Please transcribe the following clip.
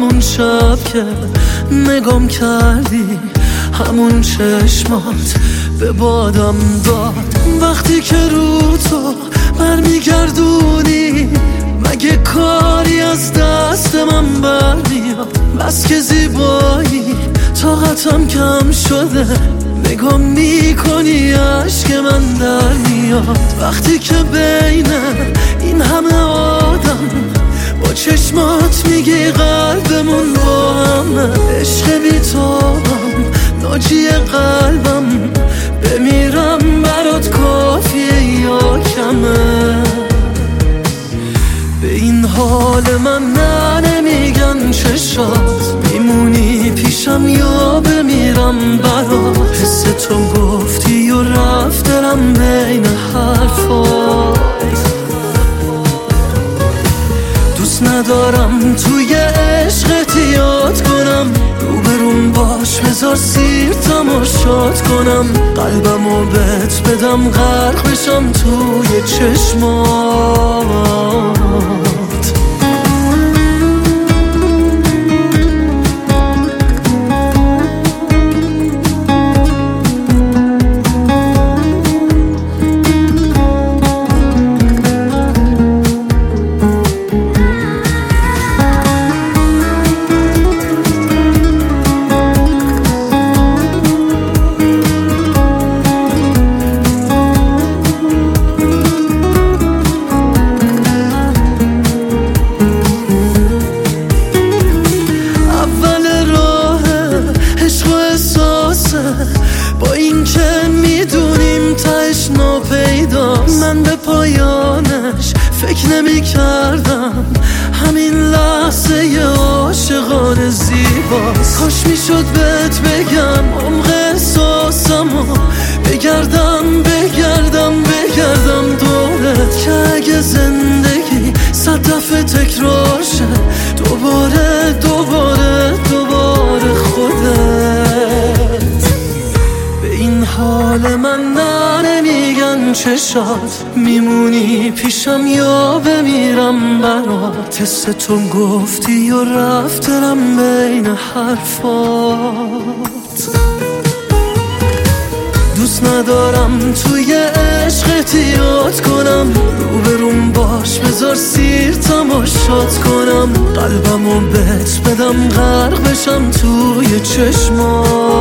همون شب که نگام کردی، همون چشمات به بادم داد. وقتی که رو تو برمیگردونی مگه کاری از دست من برمیاد؟ بس که زیبایی طاقتم کم شده، نگاه میکنی عشق من در میاد. وقتی که بین این همه آدم با چشمات میگی قلبمون با همه، عشق بی تو هم ناجی قلبم، بمیرم برات کافیه یا کمه؟ به این حال من نه نمیگن چشات، میمونی پیشم یا بمیرم برات. حس تو گفتی و رفت دلم بین حرفات. دوست ندارم توی عشقت یاد کنم، روبروم باش بذار سیر تماشات کنم، قلبمو بهت بدم غرق بشم توی چشمات. با این که میدونیم تاش ناپیداست، من به پایانش فکر نمی کردم. همین لحظه ی عاشقانه زیباست. کاش میشد بهت بگم عمق احساسمو، بگردم دورت، که اگه زندگی 100 دفعه تکرار شه، دوباره خودت. به این حال من نه نمیگن چشات، میمونی پیشم یا بمیرم برات. حس تو گفتی و رفت دلم بین حرفات. دوست ندارم توی عشقت یاد کنم، روبروم باش بذار سیر تماشات کنم، قلبمو بهت بدم غرق بشم توی چشمات.